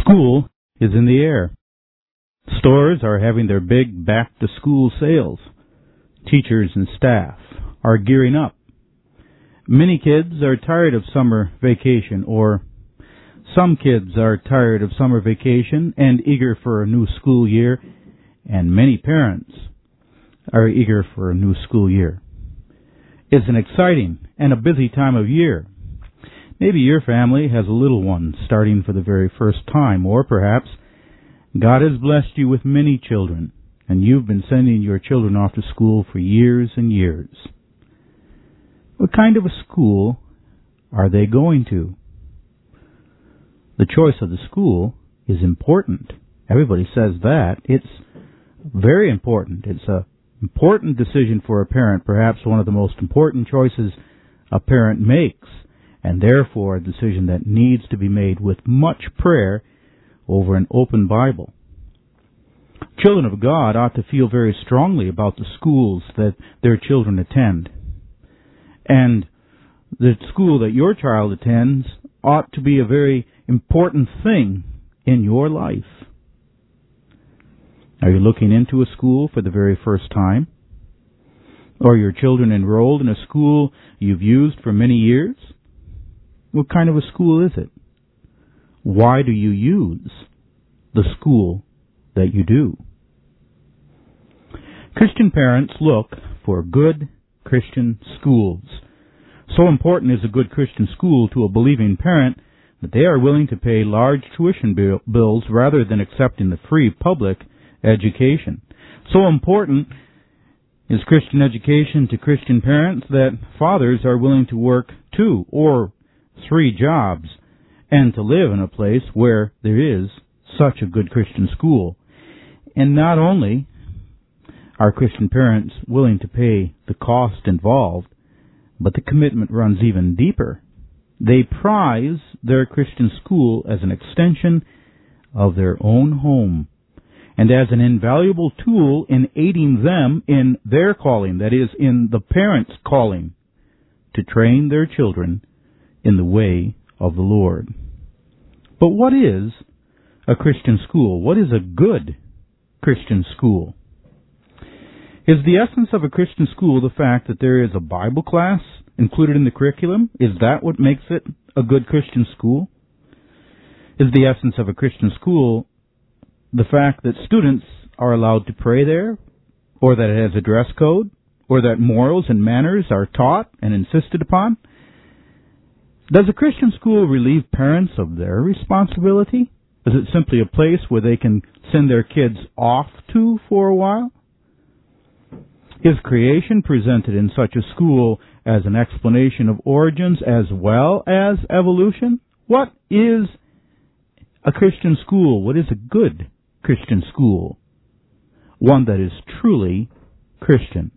School is in the air. Stores are having their big back-to-school sales. Teachers and staff are gearing up. Many kids are tired of summer vacation, or some kids are tired of summer vacation and eager for a new school year, and many parents are eager for a new school year. It's an exciting and a busy time of year. Maybe your family has a little one starting for the very first time, or perhaps God has blessed you with many children, and you've been sending your children off to school for years and years. What kind of a school are they going to? The choice of the school is important. Everybody says that. It's very important. It's an important decision for a parent, perhaps one of the most important choices a parent makes, and therefore a decision that needs to be made with much prayer over an open Bible. Children of God ought to feel very strongly about the schools that their children attend. And the school that your child attends ought to be a very important thing in your life. Are you looking into a school for the very first time? Are your children enrolled in a school you've used for many years? What kind of a school is it? Why do you use the school that you do? Christian parents look for good Christian schools. So important is a good Christian school to a believing parent that they are willing to pay large tuition bills rather than accepting the free public education. So important is Christian education to Christian parents that fathers are willing to work 2 or 3 jobs and to live in a place where there is such a good Christian school. And not only are Christian parents willing to pay the cost involved, but the commitment runs even deeper. They prize their Christian school as an extension of their own home and as an invaluable tool in aiding them in their calling, that is, in the parents' calling, to train their children in the way of the Lord. But what is a Christian school? What is a good Christian school? Is the essence of a Christian school the fact that there is a Bible class included in the curriculum? Is that what makes it a good Christian school? Is the essence of a Christian school the fact that students are allowed to pray there, or that it has a dress code, or that morals and manners are taught and insisted upon? Does a Christian school relieve parents of their responsibility? Is it simply a place where they can send their kids off to for a while? Is creation presented in such a school as an explanation of origins as well as evolution? What is a Christian school? What is a good Christian school? One that is truly Christian.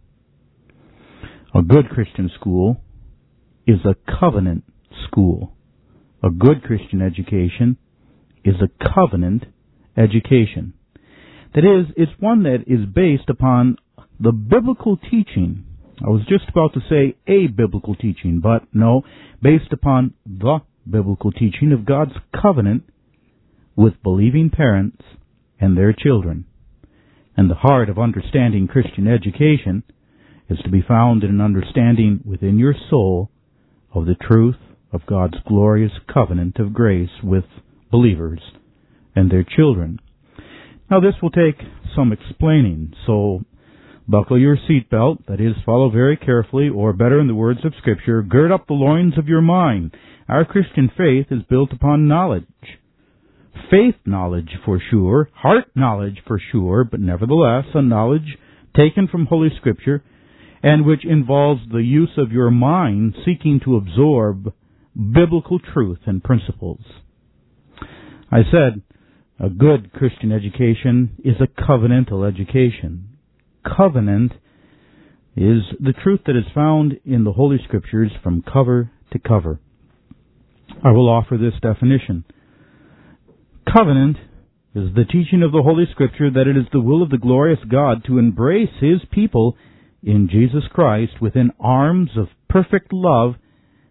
A good Christian school is a covenant school. A good Christian education is a covenant education. That is, it's one that is based upon the biblical teaching. I was just about to say a biblical teaching, but no, based upon the biblical teaching of God's covenant with believing parents and their children. And the heart of understanding Christian education is to be found in an understanding within your soul of the truth of God's glorious covenant of grace with believers and their children. Now this will take some explaining, so buckle your seatbelt, that is, follow very carefully, or better in the words of Scripture, gird up the loins of your mind. Our Christian faith is built upon knowledge. Faith knowledge for sure, heart knowledge for sure, but nevertheless a knowledge taken from Holy Scripture and which involves the use of your mind seeking to absorb biblical truth and principles. I said a good Christian education is a covenantal education. Covenant is the truth that is found in the Holy Scriptures from cover to cover. I will offer this definition. Covenant is the teaching of the Holy Scripture that it is the will of the glorious God to embrace His people in Jesus Christ within arms of perfect love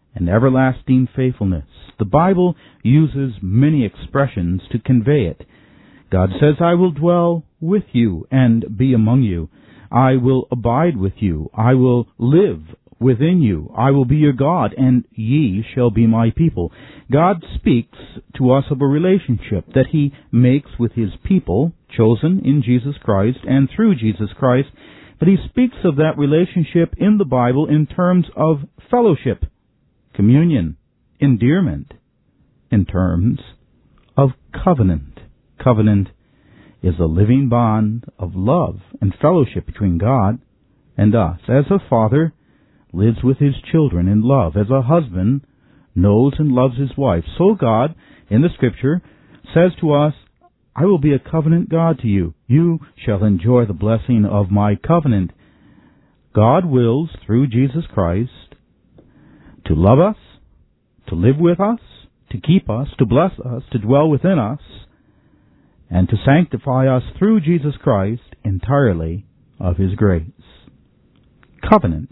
and everlasting faithfulness. The Bible uses many expressions to convey it. God says, I will dwell with you and be among you. I will abide with you. I will live within you. I will be your God, and ye shall be my people. God speaks to us of a relationship that He makes with His people, chosen in Jesus Christ and through Jesus Christ. But He speaks of that relationship in the Bible in terms of fellowship, communion, endearment, in terms of covenant. Covenant is a living bond of love and fellowship between God and us. As a father lives with his children in love, as a husband knows and loves his wife, so God, in the Scripture, says to us, I will be a covenant God to you. You shall enjoy the blessing of my covenant. God wills, through Jesus Christ, to love us, to live with us, to keep us, to bless us, to dwell within us, and to sanctify us through Jesus Christ entirely of His grace. Covenant.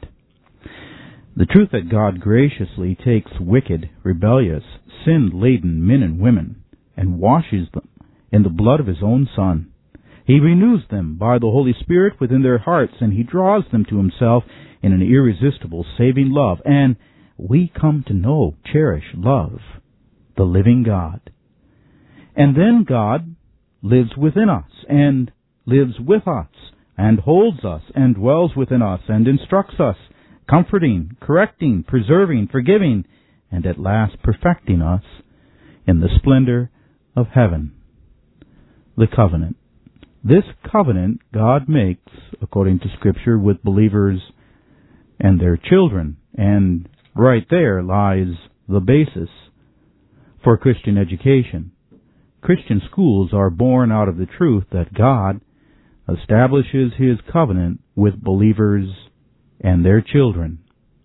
The truth that God graciously takes wicked, rebellious, sin-laden men and women and washes them in the blood of His own Son. He renews them by the Holy Spirit within their hearts, and He draws them to Himself in an irresistible, saving love. And we come to know, cherish, love the living God. And then God lives within us, and lives with us, and holds us, and dwells within us, and instructs us, comforting, correcting, preserving, forgiving, and at last perfecting us in the splendor of heaven. The covenant. This covenant God makes, according to Scripture, with believers and their children, and right there lies the basis for Christian education. Christian schools are born out of the truth that God establishes His covenant with believers and their children.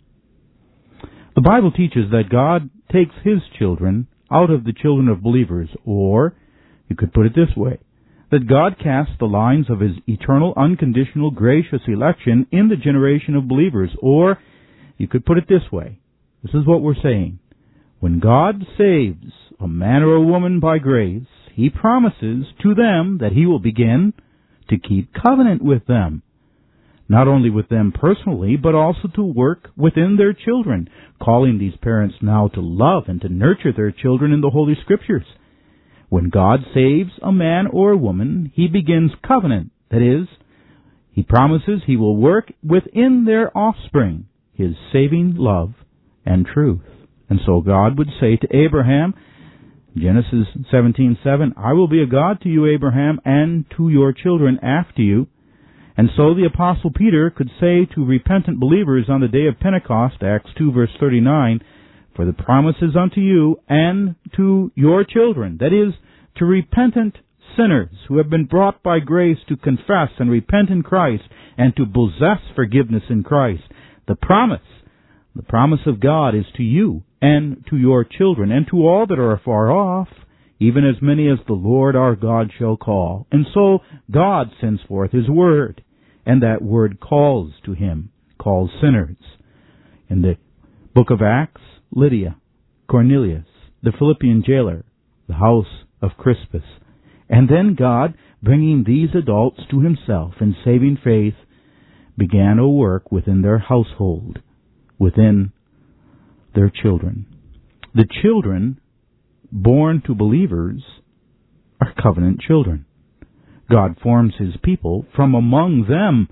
The Bible teaches that God takes His children out of the children of believers, or you could put it this way, that God casts the lines of His eternal, unconditional, gracious election in the generation of believers, or you could put it this way. This is what we're saying. When God saves a man or a woman by grace, He promises to them that He will begin to keep covenant with them. Not only with them personally, but also to work within their children, calling these parents now to love and to nurture their children in the Holy Scriptures. When God saves a man or a woman, He begins covenant. That is, He promises He will work within their offspring His saving love and truth. And so God would say to Abraham, Genesis 17:7, I will be a God to you, Abraham, and to your children after you. And so the Apostle Peter could say to repentant believers on the day of Pentecost, Acts 2 verse 39, for the promises unto you and to your children, that is, to repentant sinners who have been brought by grace to confess and repent in Christ and to possess forgiveness in Christ. The promise of God is to you and to your children and to all that are afar off, even as many as the Lord our God shall call. And so God sends forth His word, and that word calls to Him, calls sinners. In the book of Acts, Lydia, Cornelius, the Philippian jailer, the house of Crispus. And then God, bringing these adults to Himself in saving faith, began a work within their household, within their children. The children born to believers are covenant children. God forms His people from among them.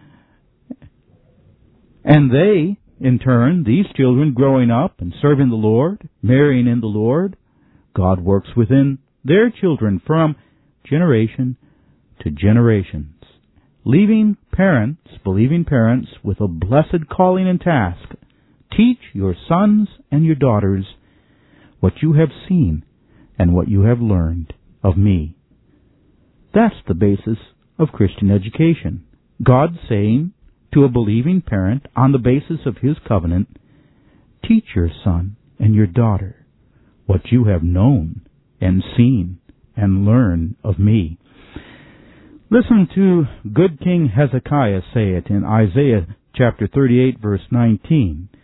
And they, in turn, these children growing up and serving the Lord, marrying in the Lord, God works within their children from generation to generations, leaving parents, believing parents, with a blessed calling and task. Teach your sons and your daughters what you have seen and what you have learned of me. That's the basis of Christian education. God saying to a believing parent on the basis of His covenant, teach your son and your daughter what you have known and seen and learned of me. Listen to good King Hezekiah say it in Isaiah chapter 38 verse 19.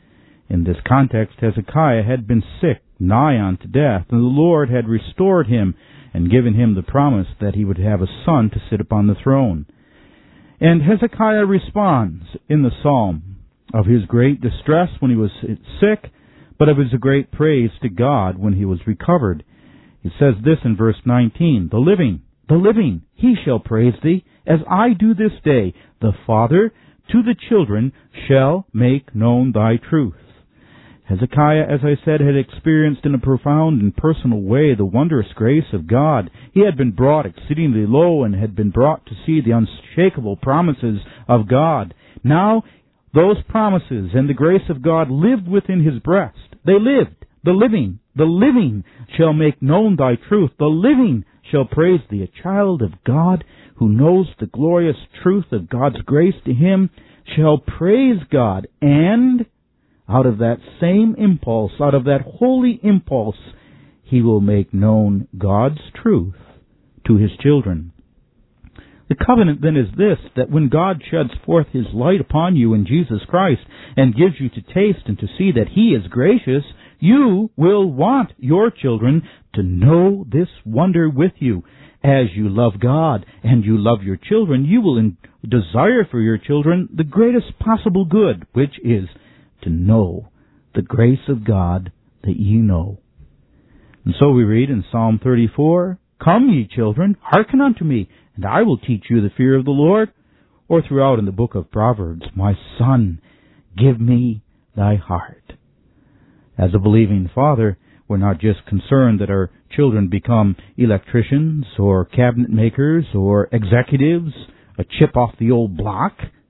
In this context, Hezekiah had been sick, nigh unto death, and the Lord had restored him and given him the promise that he would have a son to sit upon the throne. And Hezekiah responds in the psalm of his great distress when he was sick, but of his great praise to God when he was recovered. He says this in verse 19, the living, he shall praise thee, as I do this day. The Father to the children shall make known thy truth. Hezekiah, as I said, had experienced in a profound and personal way the wondrous grace of God. He had been brought exceedingly low and had been brought to see the unshakable promises of God. Now, those promises and the grace of God lived within his breast. They lived. The living shall make known thy truth. The living shall praise thee. A child of God who knows the glorious truth of God's grace to him shall praise God, and out of that same impulse, out of that holy impulse, he will make known God's truth to his children. The covenant then is this, that when God sheds forth his light upon you in Jesus Christ and gives you to taste and to see that he is gracious, you will want your children to know this wonder with you. As you love God and you love your children, you will desire for your children the greatest possible good, which is to know the grace of God that ye know. And so we read in Psalm 34, Come, ye children, hearken unto me, and I will teach you the fear of the Lord. Or throughout in the book of Proverbs, My son, give me thy heart. As a believing father, we're not just concerned that our children become electricians or cabinet makers or executives, a chip off the old block,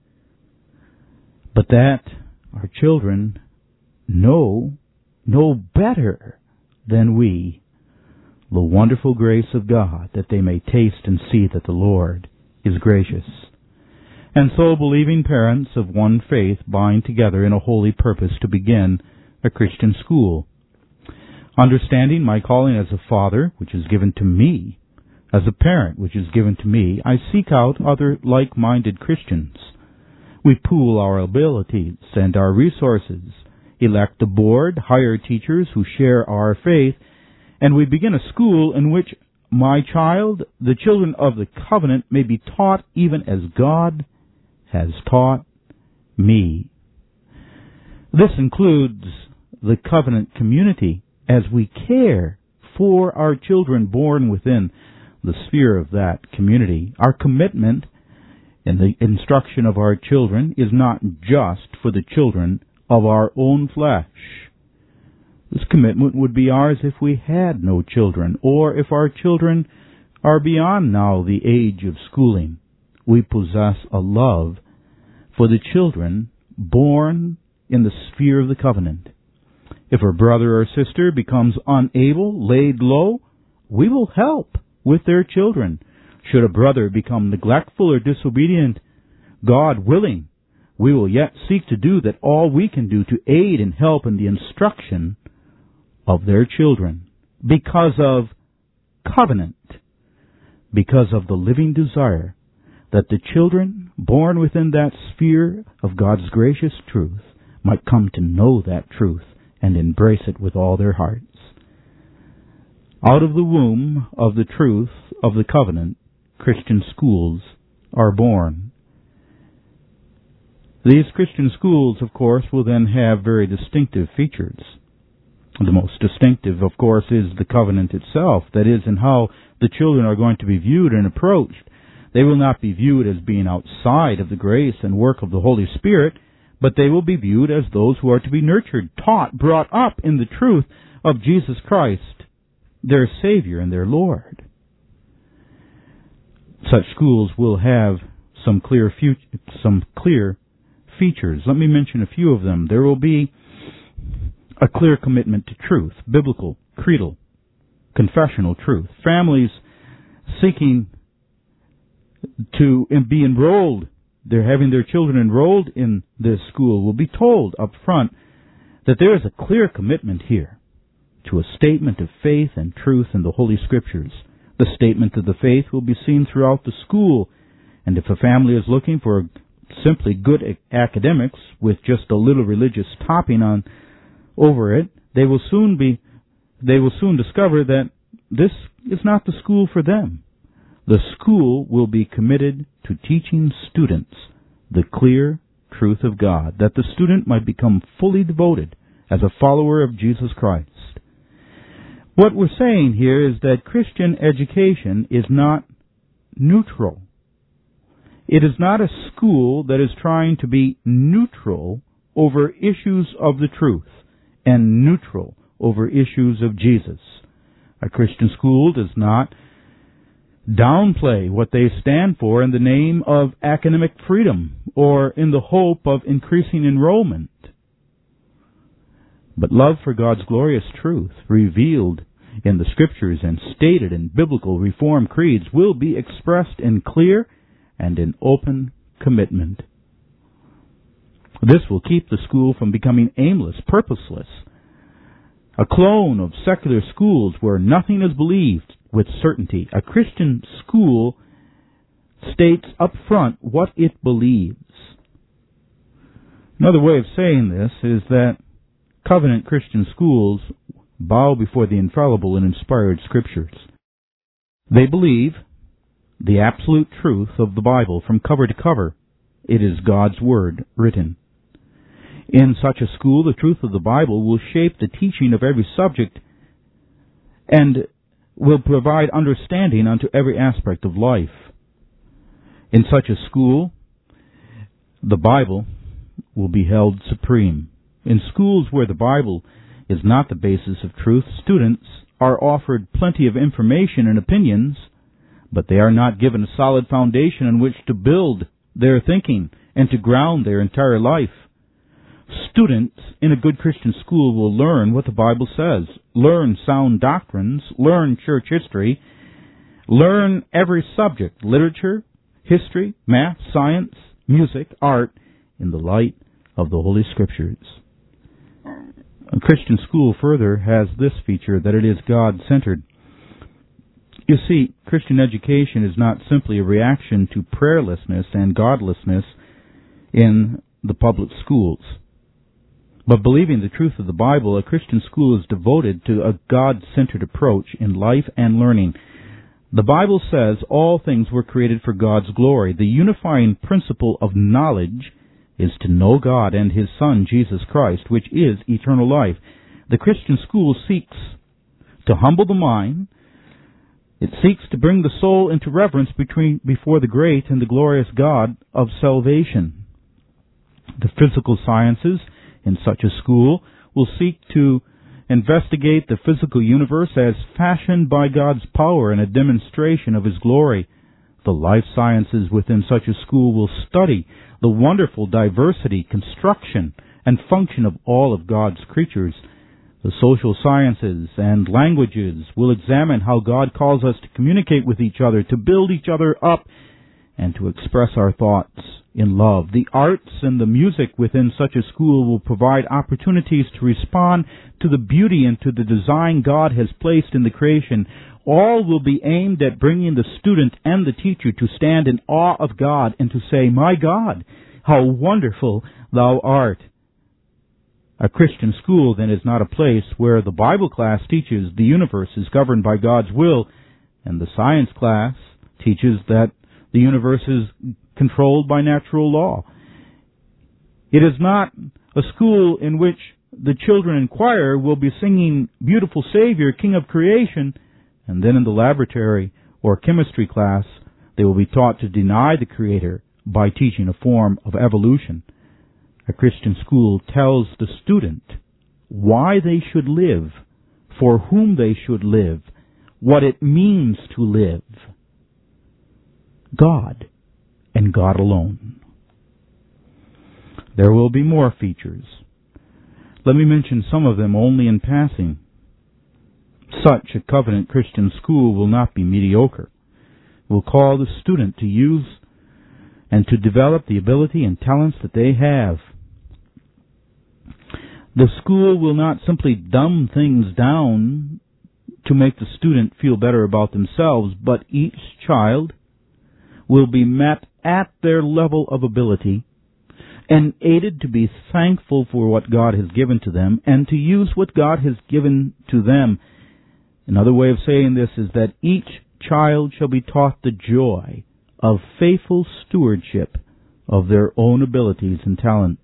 but that our children know better than we the wonderful grace of God, that they may taste and see that the Lord is gracious. And so believing parents of one faith bind together in a holy purpose to begin a Christian school. Understanding my calling as a father, which is given to me, as a parent, which is given to me, I seek out other like-minded Christians. We pool our abilities and our resources, elect a board, hire teachers who share our faith, and we begin a school in which my child, the children of the covenant, may be taught even as God has taught me. This includes the covenant community, as we care for our children born within the sphere of that community. Our commitment in the instruction of our children is not just for the children of our own flesh. This commitment would be ours if we had no children, or if our children are beyond now the age of schooling. We possess a love for the children born in the sphere of the covenant. If a brother or sister becomes unable, laid low, we will help with their children. Should a brother become neglectful or disobedient, God willing, we will yet seek to do that all we can do to aid and help in the instruction of their children, because of covenant, because of the living desire that the children born within that sphere of God's gracious truth might come to know that truth and embrace it with all their hearts. Out of the womb of the truth of the covenant, Christian schools are born. These Christian schools, of course, will then have very distinctive features. The most distinctive, of course, is the covenant itself, that is, in how the children are going to be viewed and approached. They will not be viewed as being outside of the grace and work of the Holy Spirit, but they will be viewed as those who are to be nurtured, taught, brought up in the truth of Jesus Christ, their Savior and their Lord. Such schools will have some clear features. Let me mention a few of them. There will be a clear commitment to truth, biblical, creedal, confessional truth. Families seeking to be enrolled, they're having their children enrolled in this school, will be told up front that there is a clear commitment here to a statement of faith and truth in the Holy Scriptures. The statement of the faith will be seen throughout the school, and if a family is looking for simply good academics with just a little religious topping on over it, they will soon discover that this is not the school for them. The school will be committed to teaching students the clear truth of God, that the student might become fully devoted as a follower of Jesus Christ. What we're saying here is that Christian education is not neutral. It is not a school that is trying to be neutral over issues of the truth and neutral over issues of Jesus. A Christian school does not downplay what they stand for in the name of academic freedom or in the hope of increasing enrollment. But love for God's glorious truth, revealed in the Scriptures and stated in biblical Reformed creeds, will be expressed in clear and in open commitment. This will keep the school from becoming aimless, purposeless, a clone of secular schools where nothing is believed with certainty. A Christian school states up front what it believes. Another way of saying this is that covenant Christian schools bow before the infallible and inspired Scriptures. They believe the absolute truth of the Bible from cover to cover. It is God's Word written. In such a school, the truth of the Bible will shape the teaching of every subject and will provide understanding unto every aspect of life. In such a school, the Bible will be held supreme. In schools where the Bible is not the basis of truth, students are offered plenty of information and opinions, but they are not given a solid foundation on which to build their thinking and to ground their entire life. Students in a good Christian school will learn what the Bible says, learn sound doctrines, learn church history, learn every subject, literature, history, math, science, music, art, in the light of the Holy Scriptures. A Christian school further has this feature, that it is God-centered. You see, Christian education is not simply a reaction to prayerlessness and godlessness in the public schools. But believing the truth of the Bible, a Christian school is devoted to a God-centered approach in life and learning. The Bible says all things were created for God's glory. The unifying principle of knowledge is to know God and His Son, Jesus Christ, which is eternal life. The Christian school seeks to humble the mind. It seeks to bring the soul into reverence before the great and the glorious God of salvation. The physical sciences in such a school will seek to investigate the physical universe as fashioned by God's power and a demonstration of His glory. The life sciences within such a school will study the wonderful diversity, construction, and function of all of God's creatures. The social sciences and languages will examine how God calls us to communicate with each other, to build each other up, and to express our thoughts in love. The arts and the music within such a school will provide opportunities to respond to the beauty and to the design God has placed in the creation. All will be aimed at bringing the student and the teacher to stand in awe of God and to say, "My God, how wonderful Thou art." A Christian school, then, is not a place where the Bible class teaches the universe is governed by God's will, and the science class teaches that the universe is controlled by natural law. It is not a school in which the children in choir will be singing "Beautiful Savior, King of Creation," and then in the laboratory or chemistry class they will be taught to deny the Creator by teaching a form of evolution. A Christian school tells the student why they should live, for whom they should live, what it means to live. God and God alone. There will be more features. Let me mention some of them only in passing. Such a covenant Christian school will not be mediocre. It will call the student to use and to develop the ability and talents that they have. The school will not simply dumb things down to make the student feel better about themselves, but each child will be met at their level of ability, and aided to be thankful for what God has given to them and to use what God has given to them. Another way of saying this is that each child shall be taught the joy of faithful stewardship of their own abilities and talents.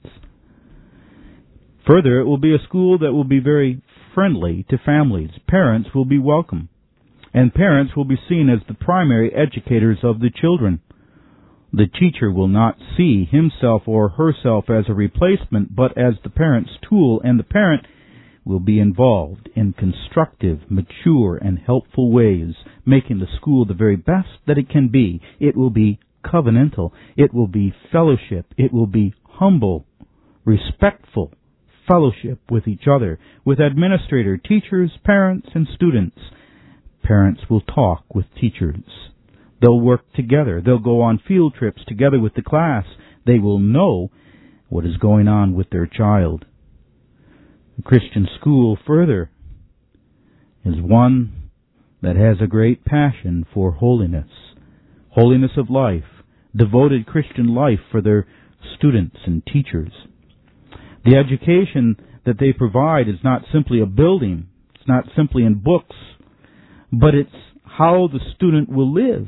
Further, it will be a school that will be very friendly to families. Parents will be welcome, and parents will be seen as the primary educators of the children. The teacher will not see himself or herself as a replacement, but as the parent's tool, and the parent will be involved in constructive, mature, and helpful ways, making the school the very best that it can be. It will be covenantal. It will be fellowship. It will be humble, respectful fellowship with each other, with administrator, teachers, parents, and students. Parents will talk with teachers. They'll work together. They'll go on field trips together with the class. They will know what is going on with their child. The Christian school, further, is one that has a great passion for holiness of life, devoted Christian life for their students and teachers. The education that they provide is not simply a building, it's not simply in books, but it's how the student will live,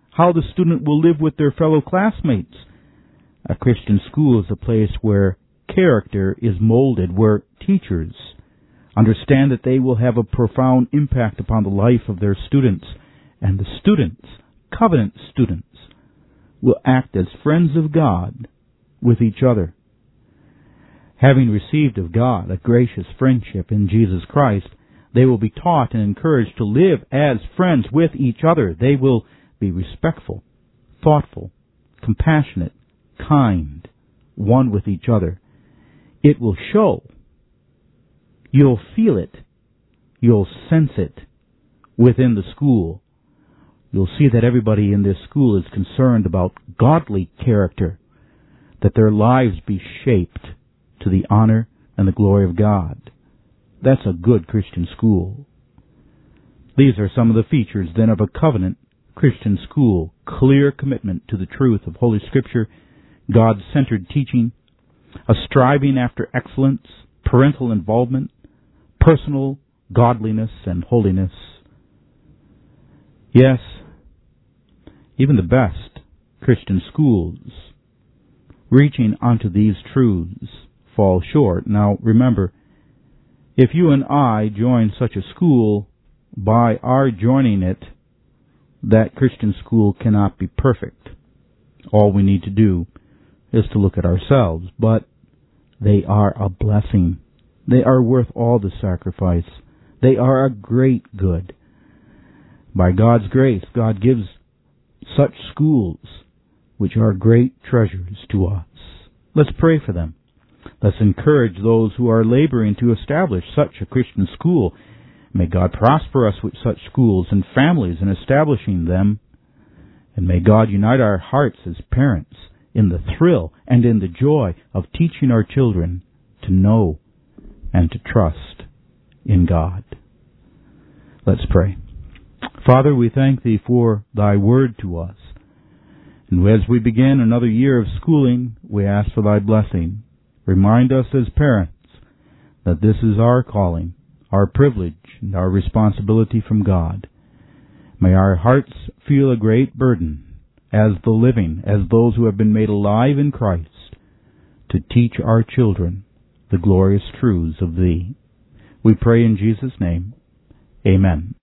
with their fellow classmates. A Christian school is a place where character is molded, where teachers understand that they will have a profound impact upon the life of their students, and the students, covenant students, will act as friends of God with each other. Having received of God a gracious friendship in Jesus Christ, they will be taught and encouraged to live as friends with each other. They will be respectful, thoughtful, compassionate, kind, one with each other. It will show. You'll feel it. You'll sense it within the school. You'll see that everybody in this school is concerned about godly character, that their lives be shaped to the honor and the glory of God. That's a good Christian school. These are some of the features, then, of a covenant Christian school: clear commitment to the truth of Holy Scripture, God-centered teaching, a striving after excellence, parental involvement, personal godliness and holiness. Yes, even the best Christian schools, reaching onto these truths, fall short. Now, remember, if you and I join such a school, by our joining it, that Christian school cannot be perfect. All we need to do is to look at ourselves, but they are a blessing. They are worth all the sacrifice. They are a great good. By God's grace, God gives such schools which are great treasures to us. Let's pray for them. Let's encourage those who are laboring to establish such a Christian school. May God prosper us with such schools and families in establishing them. And may God unite our hearts as parents in the thrill and in the joy of teaching our children to know and to trust in God. Let's pray. Father, we thank Thee for Thy word to us. And as we begin another year of schooling, we ask for Thy blessing. Remind us as parents that this is our calling, our privilege, and our responsibility from God. May our hearts feel a great burden as the living, as those who have been made alive in Christ, to teach our children the glorious truths of Thee. We pray in Jesus' name. Amen.